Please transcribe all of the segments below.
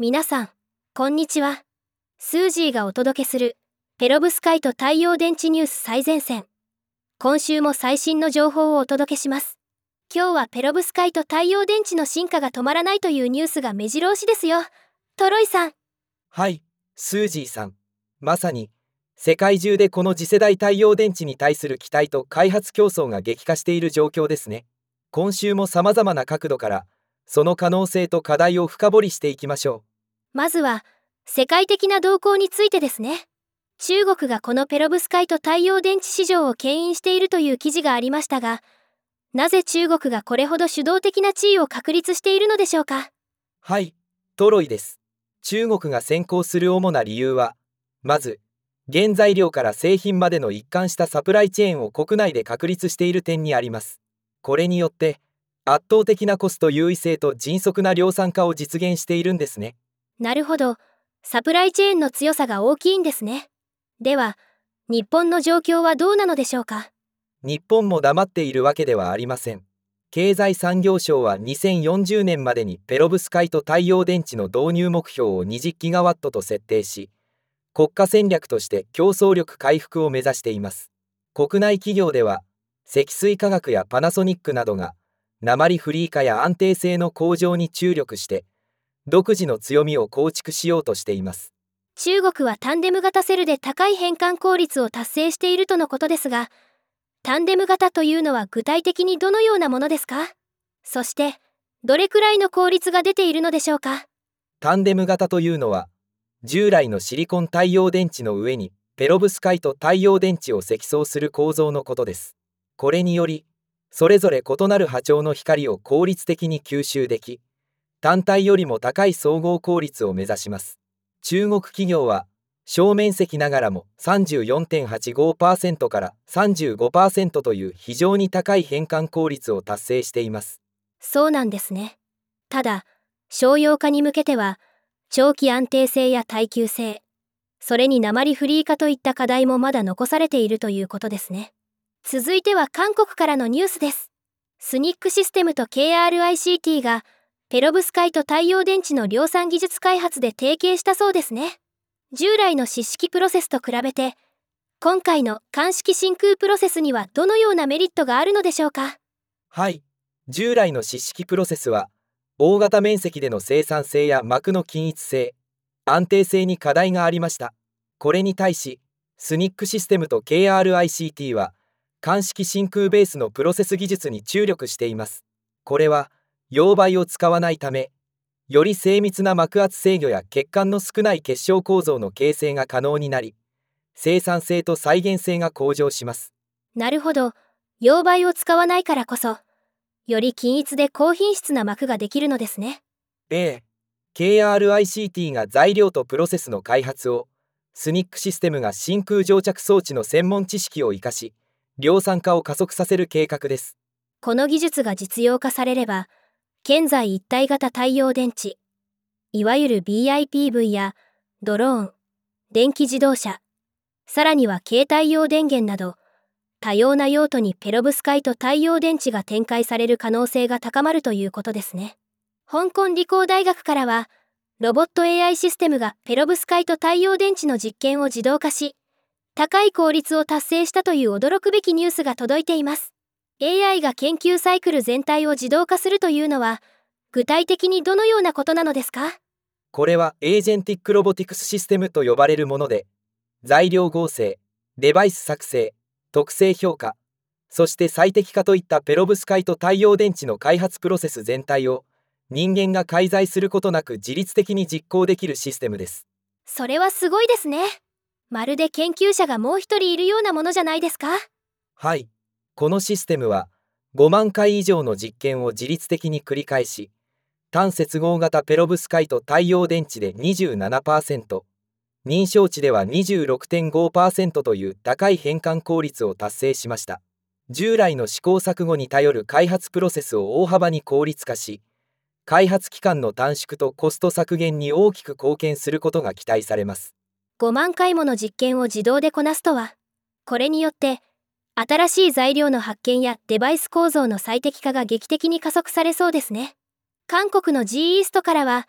皆さん、こんにちは。スージーがお届けするペロブスカイト太陽電池ニュース最前線。今週も最新の情報をお届けします。今日はペロブスカイト太陽電池の進化が止まらないというニュースが目白押しですよ。トロイさん。 はい、スージーさん。まさに世界中でこの次世代太陽電池に対する期待と開発競争が激化している状況ですね。今週も様々な角度からその可能性と課題を深掘りしていきましょまずは世界的な動向についてですね。中国がこのペロブスカイト太陽電池市場を牽引しているという記事がありましたが、なぜ中国がこれほど主導的な地位を確立しているのでしょうか。 はい、トロイです。中国が先行する主な理由は、まず原材料から製品までの一貫したサプライチェーンを国内で確立している点にあります。これによって圧倒的なコスト優位性と迅速な量産化を実現しているんですね。 なるほど。サプライチェーンの強さが大きいんですね。では、日本の状況はどうなのでしょうか。 日本も黙っているわけではありません。経済産業省は2040年までにペロブスカイト太陽電池の導入目標を20ギガワットと設定し、国家戦略として競争力回復を目指しています。国内企業では積水化学やパナソニックなどが鉛フリー化や安定性の向上に注力して独自の強みを構築しようとしています。 中国はタンデム型セルで高い変換効率を達成しているとのことですが、タンデム型というのは具体的にどのようなものですか？そして、どれくらいの効率が出ているのでしょうか？ タンデム型というのは、従来のシリコン太陽電池の上にペロブスカイト太陽電池を積層する構造のことです。これにより、それぞれ異なる波長の光を効率的に吸収でき、単体よりも高い総合効率を目指します。中国企業は、小面積ながらも 34.85% から 35% という非常に高い変換効率を達成しています。 そうなんですね。ただ、商用化に向けては、長期安定性や耐久性、それに鉛フリー化といった課題もまだ残されているということですね。続いては韓国からのニュースです。スニックシステムと KRICT がペロブスカイト太陽電池の量産技術開発で提携したそうですね。従来の湿式プロセスと比べて、今回の乾式真空プロセスにはどのようなメリットがあるのでしょうか。 はい、従来の湿式プロセスは大型面積での生産性や膜の均一性、安定性に課題がありました。これに対しスニックシステムと KRICT は乾式真空ベースのプロセス技術に注力しています。これは溶媒を使わないため、より精密な膜圧制御や血管の少ない結晶構造の形成が可能になり、生産性と再現性が向上します。 なるほど。溶媒を使わないからこそ、より均一で高品質な膜ができるのですね。 KRICT が材料とプロセスの開発を、スニックシステムが真空蒸着装置の専門知識を生かし、量産化を加速させる計画です。 この技術が実用化されれば、現在一体型太陽電池、いわゆる BIPV やドローン、電気自動車、さらには携帯用電源など、多様な用途にペロブスカイト太陽電池が展開される可能性が高まるということですね。香港理工大学からは、ロボット AI システムがペロブスカイト太陽電池の実験を自動化し、高い効率を達成したという驚くべきニュースが届いています。AI が研究サイクル全体を自動化するというのは、具体的にどのようなことなのですか？ これはエージェンティックロボティクスシステムと呼ばれるもので、材料合成、デバイス作成、特性評価、そして最適化といったペロブスカイト太陽電池の開発プロセス全体を人間が介在することなく自律的に実行できるシステムです。 それはすごいですね。まるで研究者がもう一人いるようなものじゃないですか？ はい、このシステムは5万回以上の実験を自律的に繰り返し、単接合型ペロブスカイト太陽電池で 27%、認証値では 26.5% という高い変換効率を達成しました。従来の試行錯誤に頼る開発プロセスを大幅に効率化し、開発期間の短縮とコスト削減に大きく貢献することが期待されます。 5万回もの実験を自動でこなすとは、これによって、新しい材料の発見やデバイス構造の最適化が劇的に加速されそうですね。韓国の G イーストからは、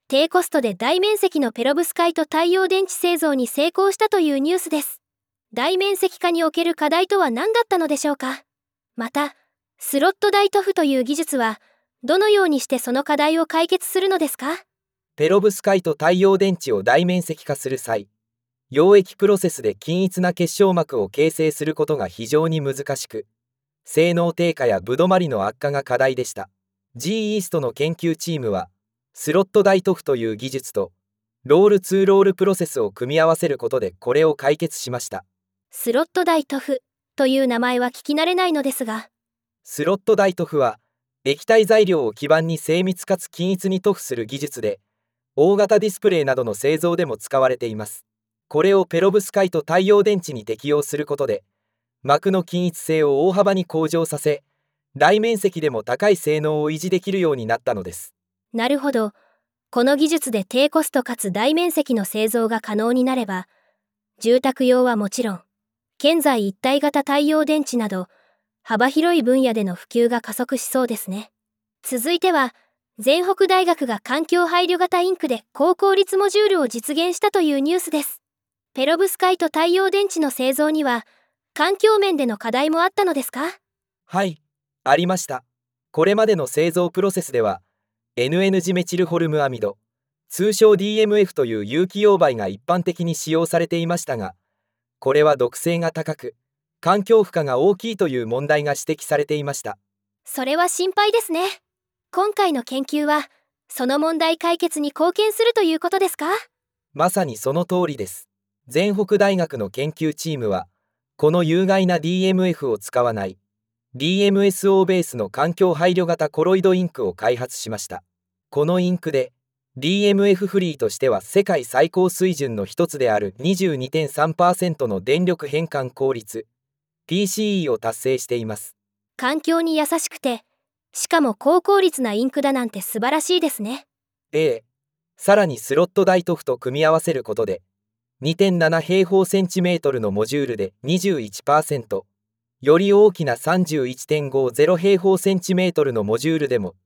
低コストで大面積のペロブスカイト太陽電池製造に成功したというニュースです。大面積化における課題とは何だったのでしょうか。また、スロット大塗布という技術は、どのようにしてその課題を解決するのですか。 ペロブスカイト太陽電池を大面積化する際、溶液プロセスで均一な結晶膜を形成することが非常に難しく、性能低下やぶどまりの悪化が課題でした。G イーストの研究チームは、スロット大塗布という技術と、ロール2ロールプロセスを組み合わせることでこれを解決しました。 スロット大塗布という名前は聞き慣れないのですが、 スロット大塗布は、液体材料を基板に精密かつ均一に塗布する技術で、大型ディスプレイなどの製造でも使われています。これをペロブスカイト太陽電池に適用することで、膜の均一性を大幅に向上させ、大面積でも高い性能を維持できるようになったのです。 なるほど。この技術で低コストかつ大面積の製造が可能になれば、住宅用はもちろん、建材一体型太陽電池など、幅広い分野での普及が加速しそうですね。続いては、全北大学が環境配慮型インクで高効率モジュールを実現したというニュースです。ペロブスカイト太陽電池の製造には、環境面での課題もあったのですか。 はい、ありました。これまでの製造プロセスでは、NN ジメチルホルムアミド、通称 DMF という有機溶媒が一般的に使用されていましたが、これは毒性が高く、環境負荷が大きいという問題が指摘されていました。 それは心配ですね。今回の研究は、その問題解決に貢献するということですか。 まさにその通りです。全北大学の研究チームは、この有害な DMF を使わない、DMSO ベースの環境配慮型コロイドインクを開発しました。このインクで、DMF フリーとしては世界最高水準の一つである 22.3% の電力変換効率、PCE を達成しています。 環境に優しくて、しかも高効率なインクだなんて素晴らしいですね。 さらにスロット大塗布と組み合わせることで、2.7 平方センチメートルのモジュールで 21%、より大きな 31.50 平方センチメートルのモジュールでも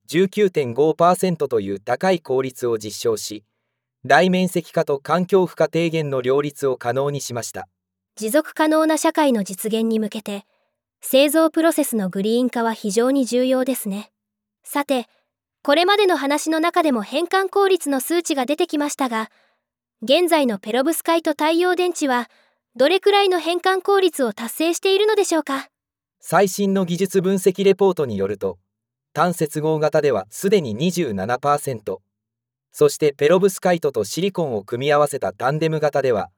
19.5% という高い効率を実証し、大面積化と環境負荷低減の両立を可能にしました。 持続可能な社会の実現に向けて、製造プロセスのグリーン化は非常に重要ですね。さて、これまでの話の中でも変換効率の数値が出てきましたが、現在のペロブスカイト太陽電池は、どれくらいの変換効率を達成しているのでしょうか。 最新の技術分析レポートによると、単接合型ではすでに 27%、そしてペロブスカイトとシリコンを組み合わせたタンデム型では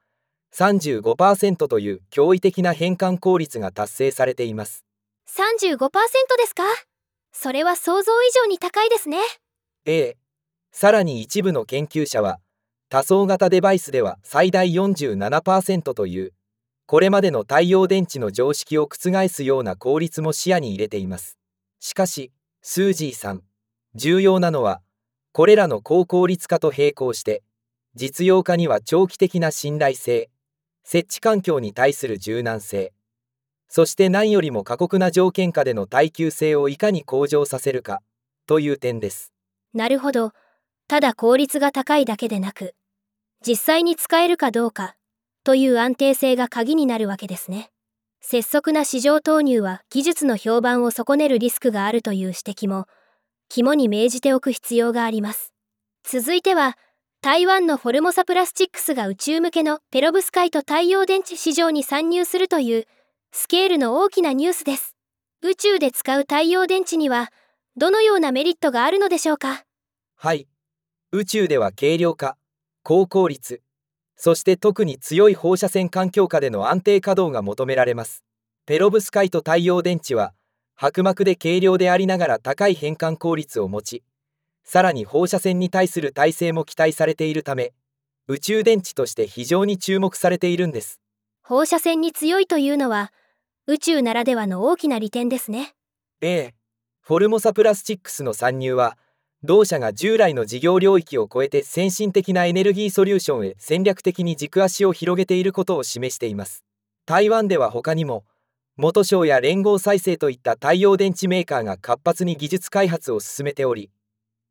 35% という驚異的な変換効率が達成されています。 35% ですか。それは想像以上に高いですね。 さらに一部の研究者は、多層型デバイスでは最大 47% という、これまでの太陽電池の常識を覆すような効率も視野に入れています。しかし、スージーさん、重要なのは、これらの高効率化と並行して、実用化には長期的な信頼性、設置環境に対する柔軟性、そして何よりも過酷な条件下での耐久性をいかに向上させるか、という点です。 なるほど。ただ効率が高いだけでなく、実際に使えるかどうか、という安定性が鍵になるわけですね。拙速な市場投入は技術の評判を損ねるリスクがあるという指摘も、肝に銘じておく必要があります。続いては、台湾のフォルモサプラスチックスが宇宙向けのペロブスカイト太陽電池市場に参入するという、スケールの大きなニュースです。宇宙で使う太陽電池には、どのようなメリットがあるのでしょうか。 はい。宇宙では軽量化、高効率、そして特に強い放射線環境下での安定稼働が求められます。ペロブスカイト太陽電池は、薄膜で軽量でありながら高い変換効率を持ち、さらに放射線に対する耐性も期待されているため、宇宙電池として非常に注目されているんです。 放射線に強いというのは、宇宙ならではの大きな利点ですね。 フォルモサプラスチックスの参入は、同社が従来の事業領域を超えて先進的なエネルギーソリューションへ戦略的に軸足を広げていることを示しています。台湾では他にも、元省や連合再生といった太陽電池メーカーが活発に技術開発を進めており、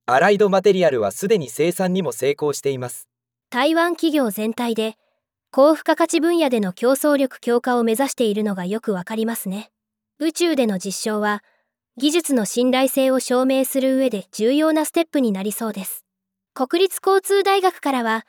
アライドマテリアルはすでに生産にも成功しています。 台湾企業全体で高付加価値分野での競争力強化を目指しているのがよくわかりますね。宇宙での実証は技術の信頼性を証明する上で重要なステップになりそうです。国立交通大学からは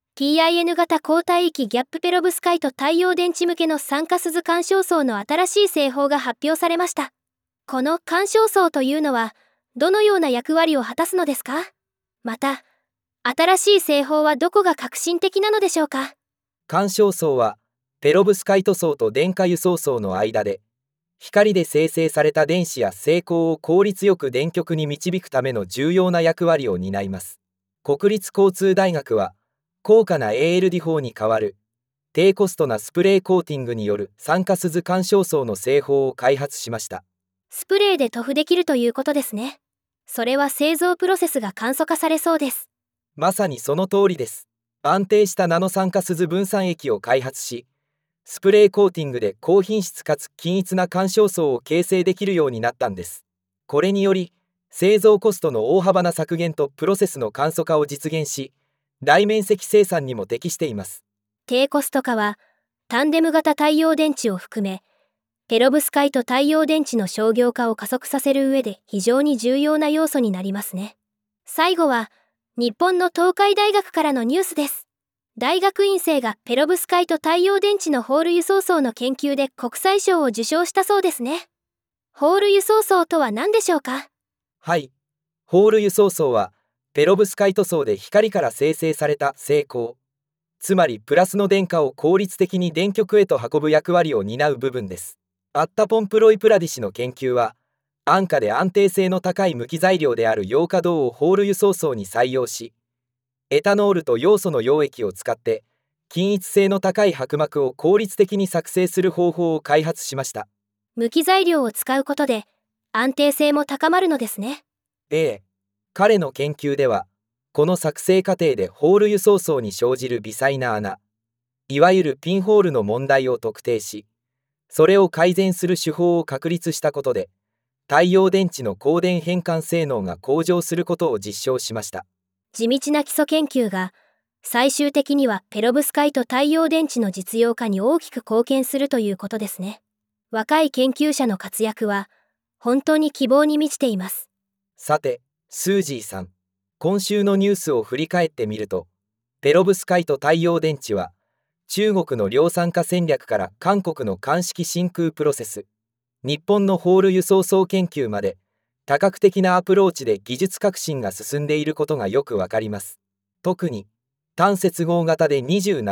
PIN 型高帯域ギャップペロブスカイト太陽電池向けの酸化鈴干渉層の新しい製法が発表されました。この干渉層というのはどのような役割を果たすのですか？また、新しい製法はどこが革新的なのでしょうか？ 干渉層はペロブスカイト層と電荷輸送層の間で、光で生成された電子や精光を効率よく電極に導くための重要な役割を担います。国立交通大学は高価な ALD 法に代わる低コストなスプレーコーティングによる酸化鈴干渉層の製法を開発しました。 スプレーで塗布できるということですね。それは製造プロセスが簡素化されそうです。 まさにその通りです。安定したナノ酸化鈴分散液を開発し、スプレーコーティングで高品質かつ均一な干渉層を形成できるようになったんです。これにより製造コストの大幅な削減とプロセスの簡素化を実現し、大面積生産にも適しています。 低コスト化はタンデム型太陽電池を含めペロブスカイト太陽電池の商業化を加速させる上で非常に重要な要素になりますね。最後は日本の東海大学からのニュースです。大学院生がペロブスカイト太陽電池のホール輸送層の研究で国際賞を受賞したそうですね。ホール輸送層とは何でしょうか？ はい、ホール輸送層はペロブスカイト層で光から生成された精光、つまりプラスの電荷を効率的に電極へと運ぶ役割を担う部分です。アッタポンプロイプラディ氏の研究は安価で安定性の高い無機材料である陽化銅をホール輸送層に採用し、エタノールとヨウ素の溶液を使って均一性の高い薄膜を効率的に作成する方法を開発しました。 無機材料を使うことで安定性も高まるのですね。 彼の研究ではこの作成過程でホール輸送層に生じる微細な穴、いわゆるピンホールの問題を特定し、それを改善する手法を確立したことで太陽電池の光電変換性能が向上することを実証しました。 地道な基礎研究が最終的にはペロブスカイト太陽電池の実用化に大きく貢献するということですね。若い研究者の活躍は本当に希望に満ちています。 さて、スージーさん、今週のニュースを振り返ってみると、ペロブスカイト太陽電池は中国の量産化戦略から韓国の乾式真空プロセス、日本のホール輸送層研究まで多角的なアプローチで技術革新が進んでいることがよくわかります。特に単接合型で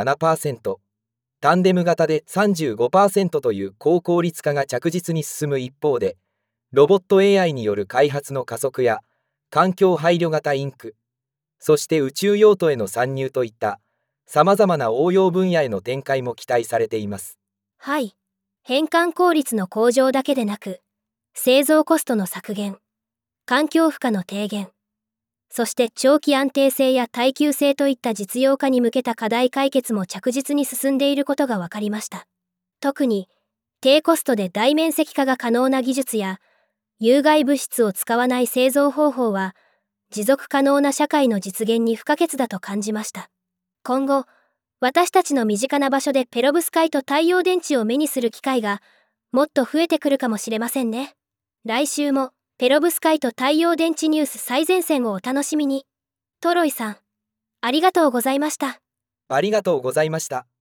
27%、タンデム型で 35% という高効率化が着実に進む一方で、ロボット AI による開発の加速や環境配慮型インク、そして宇宙用途への参入といったさまざまな応用分野への展開も期待されています。 はい、変換効率の向上だけでなく、製造コストの削減、環境負荷の低減、そして長期安定性や耐久性といった実用化に向けた課題解決も着実に進んでいることが分かりました。特に低コストで大面積化が可能な技術や有害物質を使わない製造方法は持続可能な社会の実現に不可欠だと感じました。今後、私たちの身近な場所でペロブスカイト太陽電池を目にする機会がもっと増えてくるかもしれませんね。来週もペロブスカイト太陽電池ニュース最前線をお楽しみに。トロイさん、ありがとうございました。 ありがとうございました。